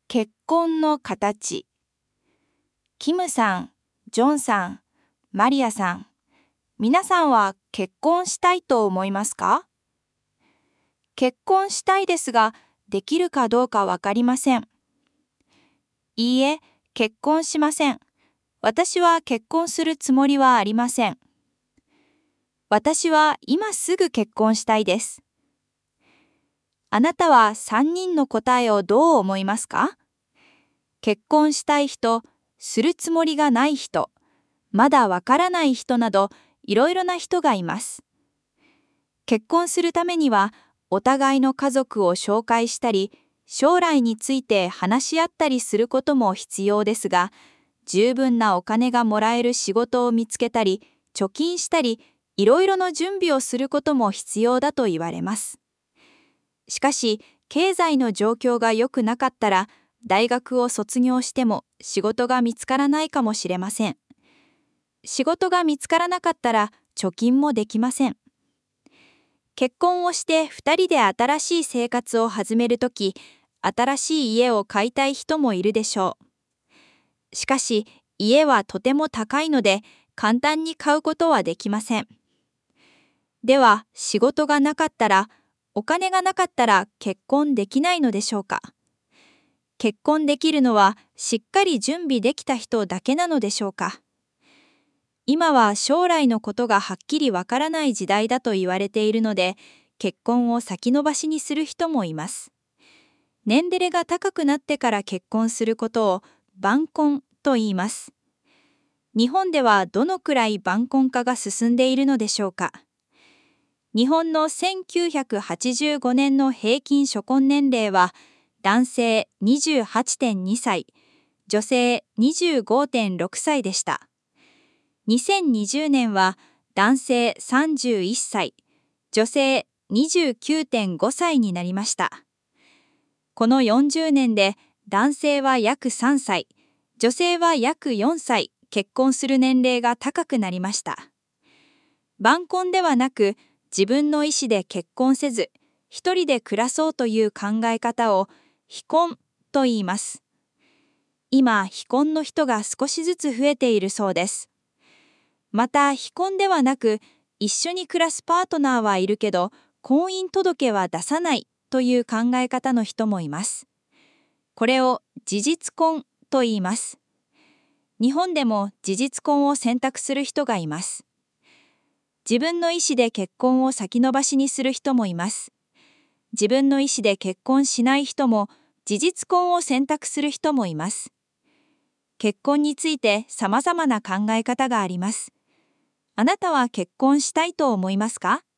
結婚の形。キムさん、ジョンさん、マリアさん、皆さんは結婚したいと思いますか？結婚したいですが、できるかどうかわかりません。いいえ、結婚しません。私は結婚するつもりはありません。私は今すぐ結婚したいです。あなたは3人の答えをどう思いますか？結婚したい人、するつもりがない人、まだわからない人など、いろいろな人がいます。結婚するためには、お互いの家族を紹介したり、将来について話し合ったりすることも必要ですが、十分なお金がもらえる仕事を見つけたり、貯金したり、いろいろな準備をすることも必要だと言われます。しかし、経済の状況が良くなかったら、大学を卒業しても仕事が見つからないかもしれません。仕事が見つからなかったら貯金もできません。結婚をして2人で新しい生活を始めるとき、新しい家を買いたい人もいるでしょう。しかし、家はとても高いので、簡単に買うことはできません。では、仕事がなかったら、お金がなかったら結婚できないのでしょうか？結婚できるのはしっかり準備できた人だけなのでしょうか？今は将来のことがはっきりわからない時代だと言われているので、結婚を先延ばしにする人もいます。年齢が高くなってから結婚することを晩婚と言います。日本ではどのくらい晩婚化が進んでいるのでしょうか？日本の1985年の平均初婚年齢は男性 28.2 歳、女性 25.6 歳でした。2020年は男性31歳、女性 29.5 歳になりました。この40年で男性は約3歳、女性は約4歳結婚する年齢が高くなりました。晩婚ではなく自分の意思で結婚せず、一人で暮らそうという考え方を非婚と言います。今、非婚の人が少しずつ増えているそうです。また、非婚ではなく、一緒に暮らすパートナーはいるけど、婚姻届は出さないという考え方の人もいます。これを事実婚と言います。日本でも事実婚を選択する人がいます。自分の意思で結婚を先延ばしにする人もいます。自分の意思で結婚しない人も、事実婚を選択する人もいます。結婚について様々な考え方があります。あなたは結婚したいと思いますか？